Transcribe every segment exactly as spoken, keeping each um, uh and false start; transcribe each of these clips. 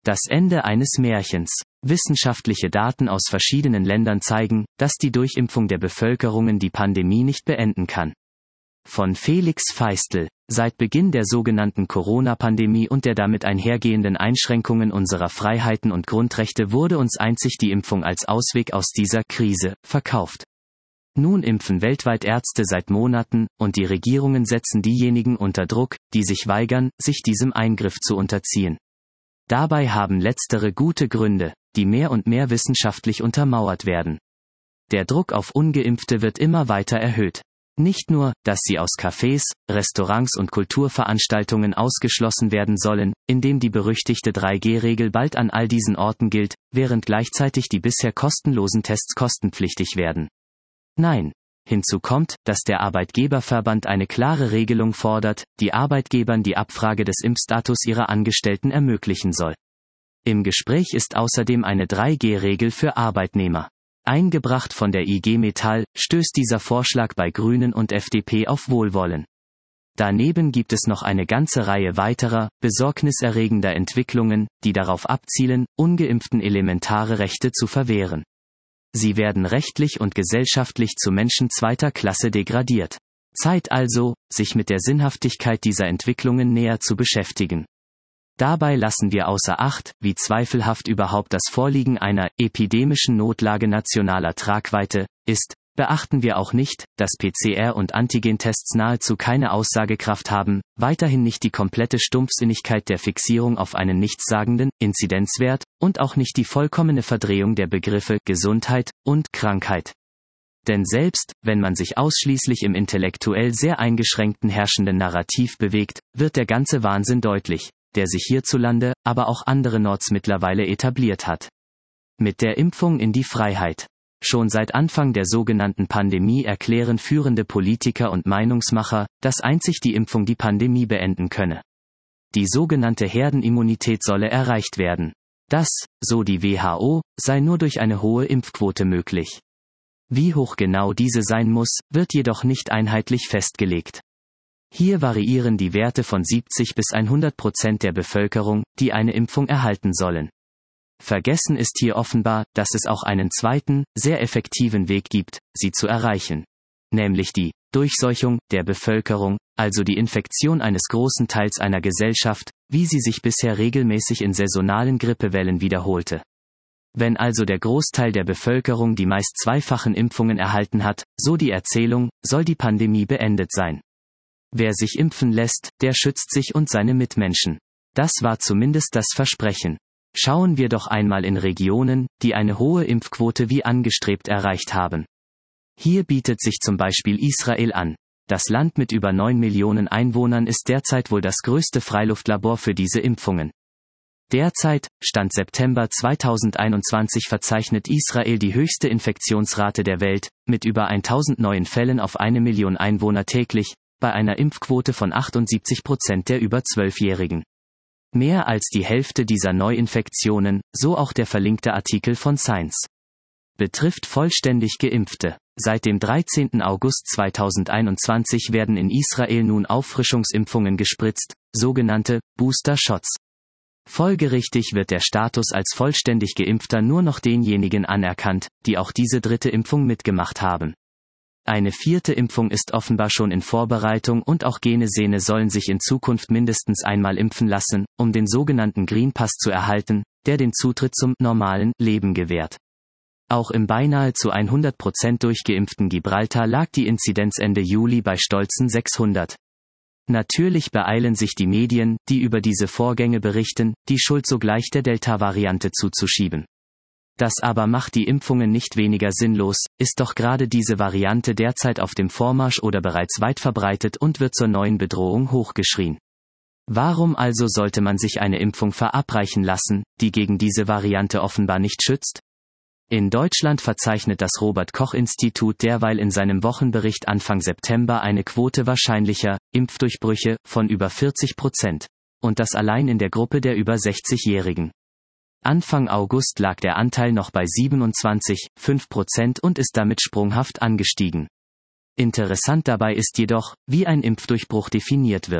Das Ende eines Märchens. Wissenschaftliche Daten aus verschiedenen Ländern zeigen, dass die Durchimpfung der Bevölkerungen die Pandemie nicht beenden kann. Von Felix Feistel. Seit Beginn der sogenannten Corona-Pandemie und der damit einhergehenden Einschränkungen unserer Freiheiten und Grundrechte wurde uns einzig die Impfung als Ausweg aus dieser Krise verkauft. Nun impfen weltweit Ärzte seit Monaten, und die Regierungen setzen diejenigen unter Druck, die sich weigern, sich diesem Eingriff zu unterziehen. Dabei haben letztere gute Gründe, die mehr und mehr wissenschaftlich untermauert werden. Der Druck auf Ungeimpfte wird immer weiter erhöht. Nicht nur, dass sie aus Cafés, Restaurants und Kulturveranstaltungen ausgeschlossen werden sollen, indem die berüchtigte drei G Regel bald an all diesen Orten gilt, während gleichzeitig die bisher kostenlosen Tests kostenpflichtig werden. Nein. Hinzu kommt, dass der Arbeitgeberverband eine klare Regelung fordert, die Arbeitgebern die Abfrage des Impfstatus ihrer Angestellten ermöglichen soll. Im Gespräch ist außerdem eine drei G Regel für Arbeitnehmer. Eingebracht von der I G Metall, stößt dieser Vorschlag bei Grünen und F D P auf Wohlwollen. Daneben gibt es noch eine ganze Reihe weiterer, besorgniserregender Entwicklungen, die darauf abzielen, Ungeimpften elementare Rechte zu verwehren. Sie werden rechtlich und gesellschaftlich zu Menschen zweiter Klasse degradiert. Zeit also, sich mit der Sinnhaftigkeit dieser Entwicklungen näher zu beschäftigen. Dabei lassen wir außer Acht, wie zweifelhaft überhaupt das Vorliegen einer epidemischen Notlage nationaler Tragweite ist, beachten wir auch nicht, dass P C R- und Antigentests nahezu keine Aussagekraft haben, weiterhin nicht die komplette Stumpfsinnigkeit der Fixierung auf einen nichtssagenden Inzidenzwert und auch nicht die vollkommene Verdrehung der Begriffe Gesundheit und Krankheit. Denn selbst, wenn man sich ausschließlich im intellektuell sehr eingeschränkten herrschenden Narrativ bewegt, wird der ganze Wahnsinn deutlich, der sich hierzulande, aber auch anderenorts mittlerweile etabliert hat. Mit der Impfung in die Freiheit. Schon seit Anfang der sogenannten Pandemie erklären führende Politiker und Meinungsmacher, dass einzig die Impfung die Pandemie beenden könne. Die sogenannte Herdenimmunität solle erreicht werden. Das, so die W H O, sei nur durch eine hohe Impfquote möglich. Wie hoch genau diese sein muss, wird jedoch nicht einheitlich festgelegt. Hier variieren die Werte von siebzig bis hundert Prozent der Bevölkerung, die eine Impfung erhalten sollen. Vergessen ist hier offenbar, dass es auch einen zweiten, sehr effektiven Weg gibt, sie zu erreichen. Nämlich die Durchseuchung der Bevölkerung, also die Infektion eines großen Teils einer Gesellschaft, wie sie sich bisher regelmäßig in saisonalen Grippewellen wiederholte. Wenn also der Großteil der Bevölkerung die meist zweifachen Impfungen erhalten hat, so die Erzählung, soll die Pandemie beendet sein. Wer sich impfen lässt, der schützt sich und seine Mitmenschen. Das war zumindest das Versprechen. Schauen wir doch einmal in Regionen, die eine hohe Impfquote wie angestrebt erreicht haben. Hier bietet sich zum Beispiel Israel an. Das Land mit über neun Millionen Einwohnern ist derzeit wohl das größte Freiluftlabor für diese Impfungen. Derzeit, Stand September zweitausendeinundzwanzig, verzeichnet Israel die höchste Infektionsrate der Welt, mit über tausend neuen Fällen auf eine Million Einwohner täglich, bei einer Impfquote von achtundsiebzig Prozent der über zwölfjährigen. Mehr als die Hälfte dieser Neuinfektionen, so auch der verlinkte Artikel von Science, betrifft vollständig Geimpfte. Seit dem dreizehnten August zweitausendeinundzwanzig werden in Israel nun Auffrischungsimpfungen gespritzt, sogenannte Booster-Shots. Folgerichtig wird der Status als vollständig Geimpfter nur noch denjenigen anerkannt, die auch diese dritte Impfung mitgemacht haben. Eine vierte Impfung ist offenbar schon in Vorbereitung und auch Genesene sollen sich in Zukunft mindestens einmal impfen lassen, um den sogenannten Green Pass zu erhalten, der den Zutritt zum normalen Leben gewährt. Auch im beinahe zu hundert Prozent durchgeimpften Gibraltar lag die Inzidenz Ende Juli bei stolzen sechshundert. Natürlich beeilen sich die Medien, die über diese Vorgänge berichten, die Schuld sogleich der Delta-Variante zuzuschieben. Das aber macht die Impfungen nicht weniger sinnlos, ist doch gerade diese Variante derzeit auf dem Vormarsch oder bereits weit verbreitet und wird zur neuen Bedrohung hochgeschrien. Warum also sollte man sich eine Impfung verabreichen lassen, die gegen diese Variante offenbar nicht schützt? In Deutschland verzeichnet das Robert-Koch-Institut derweil in seinem Wochenbericht Anfang September eine Quote wahrscheinlicher Impfdurchbrüche von über vierzig Prozent. Und das allein in der Gruppe der über sechzigjährigen. Anfang August lag der Anteil noch bei siebenundzwanzig Komma fünf Prozent und ist damit sprunghaft angestiegen. Interessant dabei ist jedoch, wie ein Impfdurchbruch definiert wird.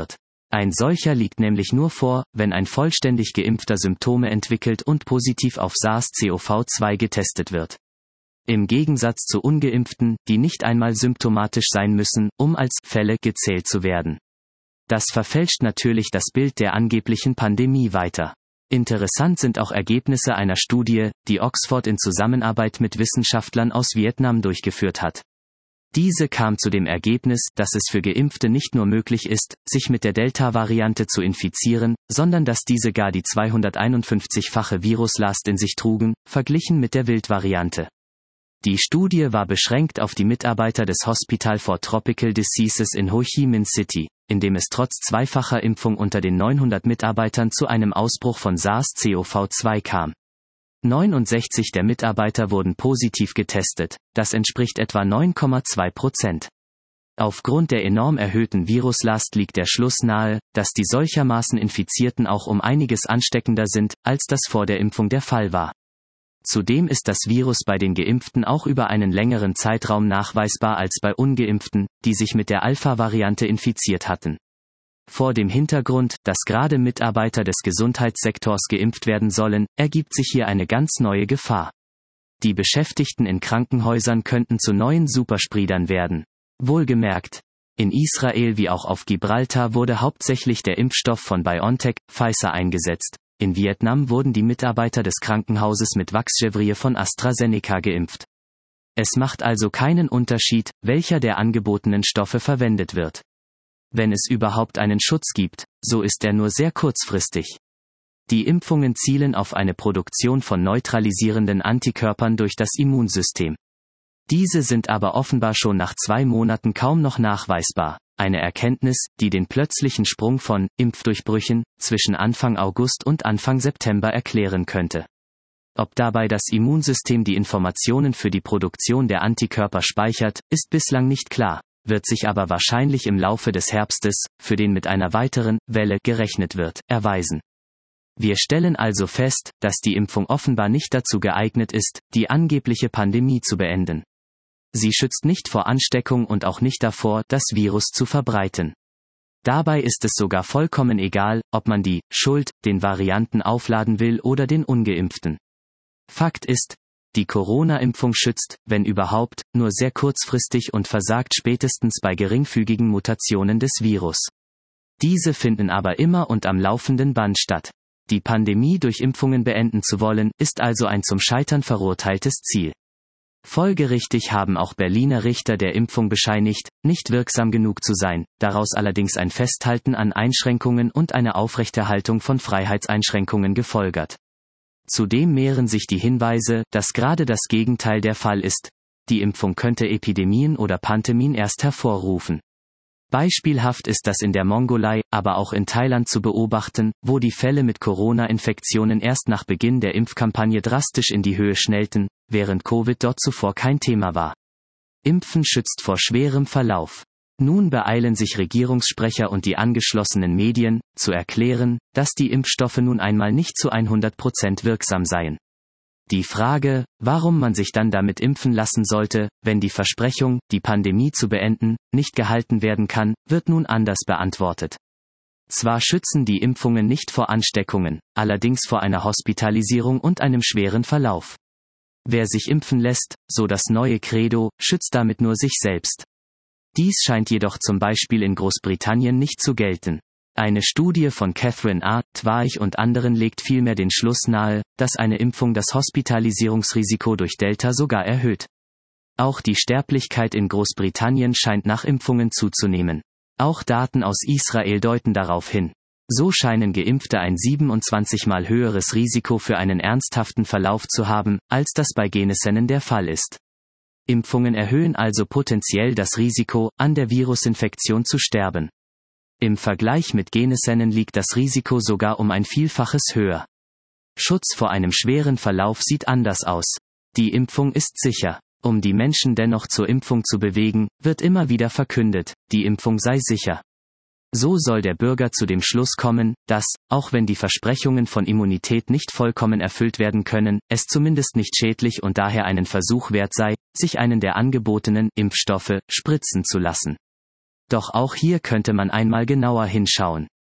Ein solcher liegt nämlich nur vor, wenn ein vollständig Geimpfter Symptome entwickelt und positiv auf SARS-C o V zwei getestet wird. Im Gegensatz zu Ungeimpften, die nicht einmal symptomatisch sein müssen, um als Fälle gezählt zu werden. Das verfälscht natürlich das Bild der angeblichen Pandemie weiter. Interessant sind auch Ergebnisse einer Studie, die Oxford in Zusammenarbeit mit Wissenschaftlern aus Vietnam durchgeführt hat. Diese kam zu dem Ergebnis, dass es für Geimpfte nicht nur möglich ist, sich mit der Delta-Variante zu infizieren, sondern dass diese gar die zweihunderteinundfünfzig-fache Viruslast in sich trugen, verglichen mit der Wildvariante. Die Studie war beschränkt auf die Mitarbeiter des Hospital for Tropical Diseases in Ho Chi Minh City, in dem es trotz zweifacher Impfung unter den neunhundert Mitarbeitern zu einem Ausbruch von SARS-C o V zwei kam. neunundsechzig der Mitarbeiter wurden positiv getestet, das entspricht etwa neun Komma zwei Prozent. Aufgrund der enorm erhöhten Viruslast liegt der Schluss nahe, dass die solchermaßen Infizierten auch um einiges ansteckender sind, als das vor der Impfung der Fall war. Zudem ist das Virus bei den Geimpften auch über einen längeren Zeitraum nachweisbar als bei Ungeimpften, die sich mit der Alpha-Variante infiziert hatten. Vor dem Hintergrund, dass gerade Mitarbeiter des Gesundheitssektors geimpft werden sollen, ergibt sich hier eine ganz neue Gefahr. Die Beschäftigten in Krankenhäusern könnten zu neuen Superspriedern werden. Wohlgemerkt, in Israel wie auch auf Gibraltar wurde hauptsächlich der Impfstoff von BioNTech, Pfizer eingesetzt. In Vietnam wurden die Mitarbeiter des Krankenhauses mit Vaxzevria von AstraZeneca geimpft. Es macht also keinen Unterschied, welcher der angebotenen Stoffe verwendet wird. Wenn es überhaupt einen Schutz gibt, so ist er nur sehr kurzfristig. Die Impfungen zielen auf eine Produktion von neutralisierenden Antikörpern durch das Immunsystem. Diese sind aber offenbar schon nach zwei Monaten kaum noch nachweisbar. Eine Erkenntnis, die den plötzlichen Sprung von Impfdurchbrüchen zwischen Anfang August und Anfang September erklären könnte. Ob dabei das Immunsystem die Informationen für die Produktion der Antikörper speichert, ist bislang nicht klar, wird sich aber wahrscheinlich im Laufe des Herbstes, für den mit einer weiteren Welle gerechnet wird, erweisen. Wir stellen also fest, dass die Impfung offenbar nicht dazu geeignet ist, die angebliche Pandemie zu beenden. Sie schützt nicht vor Ansteckung und auch nicht davor, das Virus zu verbreiten. Dabei ist es sogar vollkommen egal, ob man die Schuld den Varianten aufladen will oder den Ungeimpften. Fakt ist, die Corona-Impfung schützt, wenn überhaupt, nur sehr kurzfristig und versagt spätestens bei geringfügigen Mutationen des Virus. Diese finden aber immer und am laufenden Band statt. Die Pandemie durch Impfungen beenden zu wollen, ist also ein zum Scheitern verurteiltes Ziel. Folgerichtig haben auch Berliner Richter der Impfung bescheinigt, nicht wirksam genug zu sein, daraus allerdings ein Festhalten an Einschränkungen und eine Aufrechterhaltung von Freiheitseinschränkungen gefolgert. Zudem mehren sich die Hinweise, dass gerade das Gegenteil der Fall ist. Die Impfung könnte Epidemien oder Pandemien erst hervorrufen. Beispielhaft ist das in der Mongolei, aber auch in Thailand zu beobachten, wo die Fälle mit Corona-Infektionen erst nach Beginn der Impfkampagne drastisch in die Höhe schnellten, während Covid dort zuvor kein Thema war. Impfen schützt vor schwerem Verlauf. Nun beeilen sich Regierungssprecher und die angeschlossenen Medien, zu erklären, dass die Impfstoffe nun einmal nicht zu hundert Prozent wirksam seien. Die Frage, warum man sich dann damit impfen lassen sollte, wenn die Versprechung, die Pandemie zu beenden, nicht gehalten werden kann, wird nun anders beantwortet. Zwar schützen die Impfungen nicht vor Ansteckungen, allerdings vor einer Hospitalisierung und einem schweren Verlauf. Wer sich impfen lässt, so das neue Credo, schützt damit nur sich selbst. Dies scheint jedoch zum Beispiel in Großbritannien nicht zu gelten. Eine Studie von Catherine A. Twaich und anderen legt vielmehr den Schluss nahe, dass eine Impfung das Hospitalisierungsrisiko durch Delta sogar erhöht. Auch die Sterblichkeit in Großbritannien scheint nach Impfungen zuzunehmen. Auch Daten aus Israel deuten darauf hin. So scheinen Geimpfte ein siebenundzwanzig mal höheres Risiko für einen ernsthaften Verlauf zu haben, als das bei Genesenen der Fall ist. Impfungen erhöhen also potenziell das Risiko, an der Virusinfektion zu sterben. Im Vergleich mit Genesenen liegt das Risiko sogar um ein Vielfaches höher. Schutz vor einem schweren Verlauf sieht anders aus. Die Impfung ist sicher. Um die Menschen dennoch zur Impfung zu bewegen, wird immer wieder verkündet, die Impfung sei sicher. So soll der Bürger zu dem Schluss kommen, dass, auch wenn die Versprechungen von Immunität nicht vollkommen erfüllt werden können, es zumindest nicht schädlich und daher einen Versuch wert sei, sich einen der angebotenen Impfstoffe spritzen zu lassen. Doch auch hier könnte man einmal genauer hinschauen.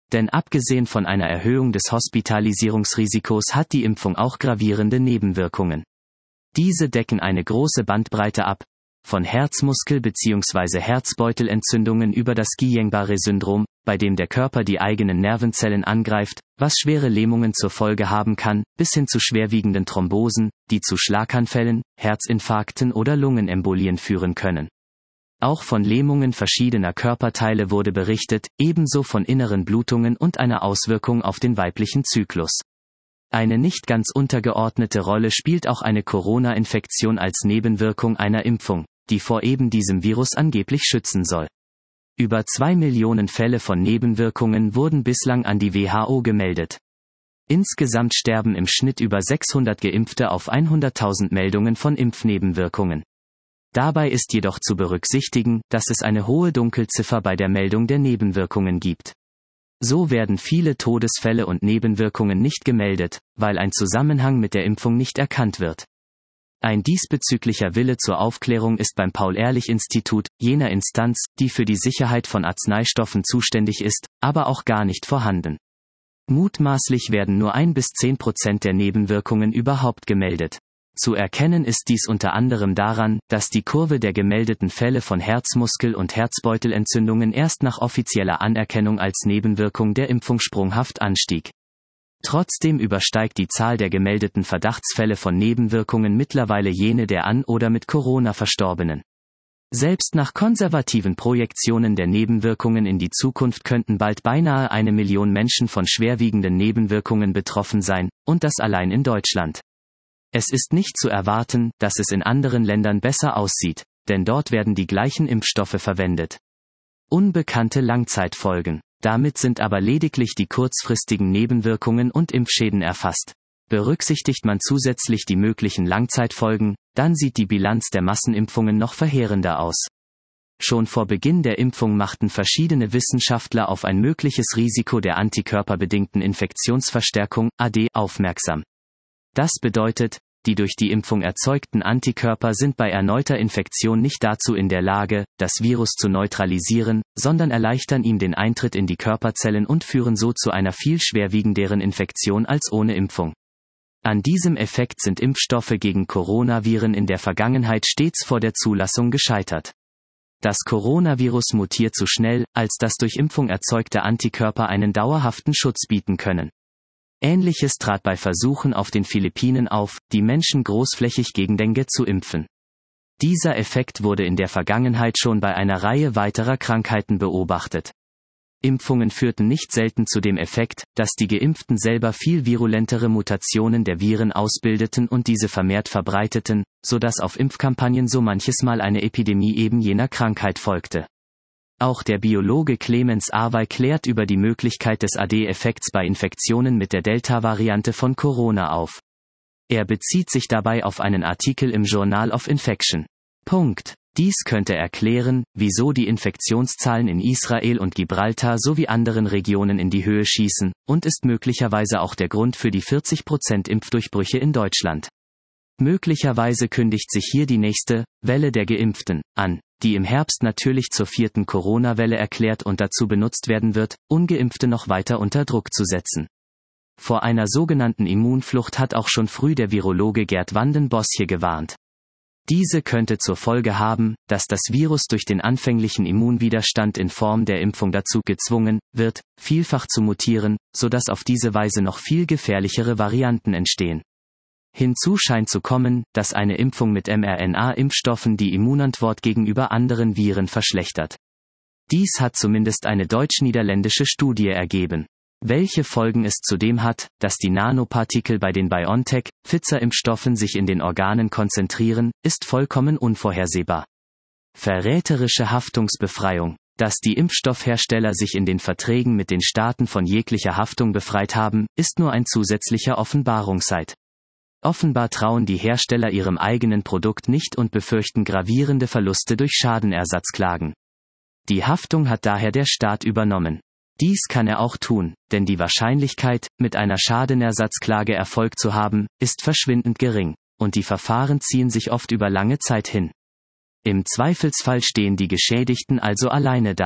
Denn abgesehen von einer Erhöhung des Hospitalisierungsrisikos hat die Impfung auch gravierende Nebenwirkungen. Diese decken eine große Bandbreite ab, von Herzmuskel- bzw. Herzbeutelentzündungen über das Guillain-Barré-Syndrom, bei dem der Körper die eigenen Nervenzellen angreift, was schwere Lähmungen zur Folge haben kann, bis hin zu schwerwiegenden Thrombosen, die zu Schlaganfällen, Herzinfarkten oder Lungenembolien führen können. Auch von Lähmungen verschiedener Körperteile wurde berichtet, ebenso von inneren Blutungen und einer Auswirkung auf den weiblichen Zyklus. Eine nicht ganz untergeordnete Rolle spielt auch eine Corona-Infektion als Nebenwirkung einer Impfung, die vor eben diesem Virus angeblich schützen soll. Über zwei Millionen Fälle von Nebenwirkungen wurden bislang an die W H O gemeldet. Insgesamt sterben im Schnitt über sechshundert Geimpfte auf hunderttausend Meldungen von Impfnebenwirkungen. Dabei ist jedoch zu berücksichtigen, dass es eine hohe Dunkelziffer bei der Meldung der Nebenwirkungen gibt. So werden viele Todesfälle und Nebenwirkungen nicht gemeldet, weil ein Zusammenhang mit der Impfung nicht erkannt wird. Ein diesbezüglicher Wille zur Aufklärung ist beim Paul-Ehrlich-Institut, jener Instanz, die für die Sicherheit von Arzneistoffen zuständig ist, aber auch gar nicht vorhanden. Mutmaßlich werden nur ein bis zehn Prozent der Nebenwirkungen überhaupt gemeldet. Zu erkennen ist dies unter anderem daran, dass die Kurve der gemeldeten Fälle von Herzmuskel- und Herzbeutelentzündungen erst nach offizieller Anerkennung als Nebenwirkung der Impfung sprunghaft anstieg. Trotzdem übersteigt die Zahl der gemeldeten Verdachtsfälle von Nebenwirkungen mittlerweile jene der an oder mit Corona Verstorbenen. Selbst nach konservativen Projektionen der Nebenwirkungen in die Zukunft könnten bald beinahe eine Million Menschen von schwerwiegenden Nebenwirkungen betroffen sein, und das allein in Deutschland. Es ist nicht zu erwarten, dass es in anderen Ländern besser aussieht, denn dort werden die gleichen Impfstoffe verwendet. Unbekannte Langzeitfolgen. Damit sind aber lediglich die kurzfristigen Nebenwirkungen und Impfschäden erfasst. Berücksichtigt man zusätzlich die möglichen Langzeitfolgen, dann sieht die Bilanz der Massenimpfungen noch verheerender aus. Schon vor Beginn der Impfung machten verschiedene Wissenschaftler auf ein mögliches Risiko der antikörperbedingten Infektionsverstärkung, A D, aufmerksam. Das bedeutet, die durch die Impfung erzeugten Antikörper sind bei erneuter Infektion nicht dazu in der Lage, das Virus zu neutralisieren, sondern erleichtern ihm den Eintritt in die Körperzellen und führen so zu einer viel schwerwiegenderen Infektion als ohne Impfung. An diesem Effekt sind Impfstoffe gegen Coronaviren in der Vergangenheit stets vor der Zulassung gescheitert. Das Coronavirus mutiert zu schnell, als dass durch Impfung erzeugte Antikörper einen dauerhaften Schutz bieten können. Ähnliches trat bei Versuchen auf den Philippinen auf, die Menschen großflächig gegen Dengue zu impfen. Dieser Effekt wurde in der Vergangenheit schon bei einer Reihe weiterer Krankheiten beobachtet. Impfungen führten nicht selten zu dem Effekt, dass die Geimpften selber viel virulentere Mutationen der Viren ausbildeten und diese vermehrt verbreiteten, sodass auf Impfkampagnen so manches Mal eine Epidemie eben jener Krankheit folgte. Auch der Biologe Clemens Awey klärt über die Möglichkeit des A D-Effekts bei Infektionen mit der Delta-Variante von Corona auf. Er bezieht sich dabei auf einen Artikel im Journal of Infection. Punkt. Dies könnte erklären, wieso die Infektionszahlen in Israel und Gibraltar sowie anderen Regionen in die Höhe schießen, und ist möglicherweise auch der Grund für die vierzig Prozent Impfdurchbrüche in Deutschland. Möglicherweise kündigt sich hier die nächste Welle der Geimpften an, die im Herbst natürlich zur vierten Corona-Welle erklärt und dazu benutzt werden wird, Ungeimpfte noch weiter unter Druck zu setzen. Vor einer sogenannten Immunflucht hat auch schon früh der Virologe Gerd Vanden-Bossche gewarnt. Diese könnte zur Folge haben, dass das Virus durch den anfänglichen Immunwiderstand in Form der Impfung dazu gezwungen wird, vielfach zu mutieren, sodass auf diese Weise noch viel gefährlichere Varianten entstehen. Hinzu scheint zu kommen, dass eine Impfung mit mRNA-Impfstoffen die Immunantwort gegenüber anderen Viren verschlechtert. Dies hat zumindest eine deutsch-niederländische Studie ergeben. Welche Folgen es zudem hat, dass die Nanopartikel bei den BioNTech-Pfizer-Impfstoffen sich in den Organen konzentrieren, ist vollkommen unvorhersehbar. Verräterische Haftungsbefreiung. Dass die Impfstoffhersteller sich in den Verträgen mit den Staaten von jeglicher Haftung befreit haben, ist nur ein zusätzlicher Offenbarungseid. Offenbar trauen die Hersteller ihrem eigenen Produkt nicht und befürchten gravierende Verluste durch Schadenersatzklagen. Die Haftung hat daher der Staat übernommen. Dies kann er auch tun, denn die Wahrscheinlichkeit, mit einer Schadenersatzklage Erfolg zu haben, ist verschwindend gering, und die Verfahren ziehen sich oft über lange Zeit hin. Im Zweifelsfall stehen die Geschädigten also alleine da.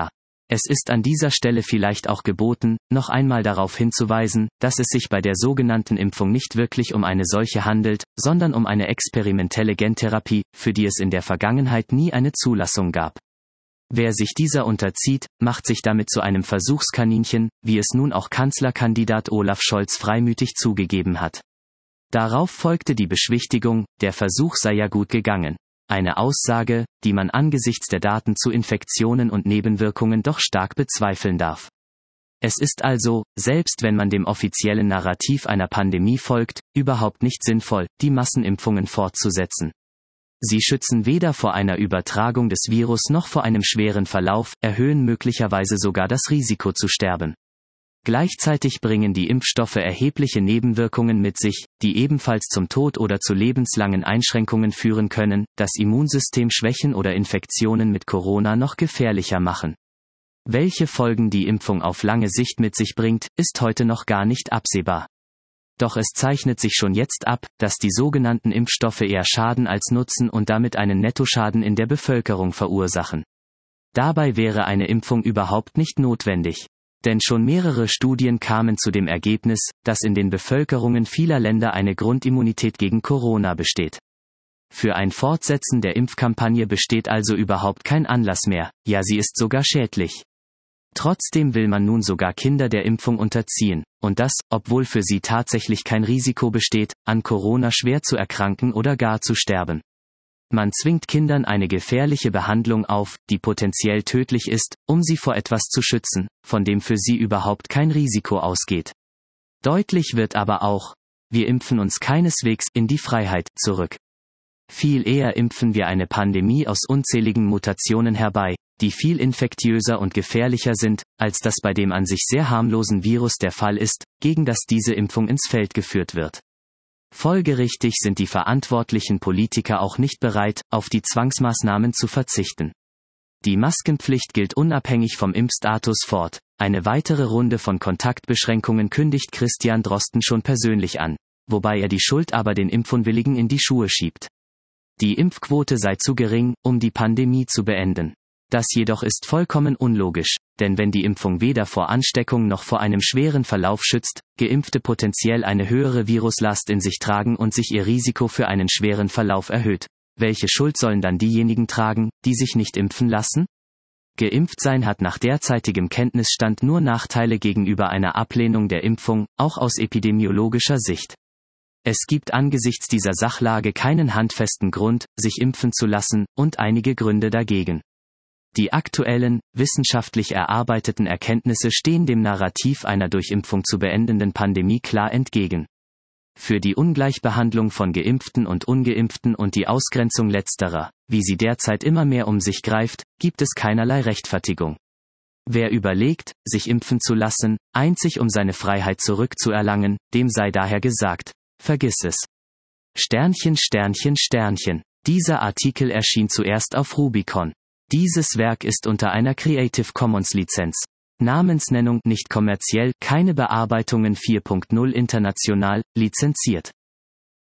Es ist an dieser Stelle vielleicht auch geboten, noch einmal darauf hinzuweisen, dass es sich bei der sogenannten Impfung nicht wirklich um eine solche handelt, sondern um eine experimentelle Gentherapie, für die es in der Vergangenheit nie eine Zulassung gab. Wer sich dieser unterzieht, macht sich damit zu einem Versuchskaninchen, wie es nun auch Kanzlerkandidat Olaf Scholz freimütig zugegeben hat. Darauf folgte die Beschwichtigung, der Versuch sei ja gut gegangen. Eine Aussage, die man angesichts der Daten zu Infektionen und Nebenwirkungen doch stark bezweifeln darf. Es ist also, selbst wenn man dem offiziellen Narrativ einer Pandemie folgt, überhaupt nicht sinnvoll, die Massenimpfungen fortzusetzen. Sie schützen weder vor einer Übertragung des Virus noch vor einem schweren Verlauf, erhöhen möglicherweise sogar das Risiko zu sterben. Gleichzeitig bringen die Impfstoffe erhebliche Nebenwirkungen mit sich, die ebenfalls zum Tod oder zu lebenslangen Einschränkungen führen können, das Immunsystem schwächen oder Infektionen mit Corona noch gefährlicher machen. Welche Folgen die Impfung auf lange Sicht mit sich bringt, ist heute noch gar nicht absehbar. Doch es zeichnet sich schon jetzt ab, dass die sogenannten Impfstoffe eher Schaden als Nutzen und damit einen Nettoschaden in der Bevölkerung verursachen. Dabei wäre eine Impfung überhaupt nicht notwendig. Denn schon mehrere Studien kamen zu dem Ergebnis, dass in den Bevölkerungen vieler Länder eine Grundimmunität gegen Corona besteht. Für ein Fortsetzen der Impfkampagne besteht also überhaupt kein Anlass mehr, ja sie ist sogar schädlich. Trotzdem will man nun sogar Kinder der Impfung unterziehen, und das, obwohl für sie tatsächlich kein Risiko besteht, an Corona schwer zu erkranken oder gar zu sterben. Man zwingt Kindern eine gefährliche Behandlung auf, die potenziell tödlich ist, um sie vor etwas zu schützen, von dem für sie überhaupt kein Risiko ausgeht. Deutlich wird aber auch, wir impfen uns keineswegs in die Freiheit zurück. Viel eher impfen wir eine Pandemie aus unzähligen Mutationen herbei, die viel infektiöser und gefährlicher sind, als das bei dem an sich sehr harmlosen Virus der Fall ist, gegen das diese Impfung ins Feld geführt wird. Folgerichtig sind die verantwortlichen Politiker auch nicht bereit, auf die Zwangsmaßnahmen zu verzichten. Die Maskenpflicht gilt unabhängig vom Impfstatus fort. Eine weitere Runde von Kontaktbeschränkungen kündigt Christian Drosten schon persönlich an, wobei er die Schuld aber den Impfunwilligen in die Schuhe schiebt. Die Impfquote sei zu gering, um die Pandemie zu beenden. Das jedoch ist vollkommen unlogisch, denn wenn die Impfung weder vor Ansteckung noch vor einem schweren Verlauf schützt, Geimpfte potenziell eine höhere Viruslast in sich tragen und sich ihr Risiko für einen schweren Verlauf erhöht. Welche Schuld sollen dann diejenigen tragen, die sich nicht impfen lassen? Geimpft sein hat nach derzeitigem Kenntnisstand nur Nachteile gegenüber einer Ablehnung der Impfung, auch aus epidemiologischer Sicht. Es gibt angesichts dieser Sachlage keinen handfesten Grund, sich impfen zu lassen, und einige Gründe dagegen. Die aktuellen, wissenschaftlich erarbeiteten Erkenntnisse stehen dem Narrativ einer durch Impfung zu beendenden Pandemie klar entgegen. Für die Ungleichbehandlung von Geimpften und Ungeimpften und die Ausgrenzung letzterer, wie sie derzeit immer mehr um sich greift, gibt es keinerlei Rechtfertigung. Wer überlegt, sich impfen zu lassen, einzig um seine Freiheit zurückzuerlangen, dem sei daher gesagt, vergiss es. Sternchen Sternchen Sternchen. Dieser Artikel erschien zuerst auf Rubicon. Dieses Werk ist unter einer Creative Commons Lizenz. Namensnennung nicht kommerziell, keine Bearbeitungen vier Punkt null international, lizenziert.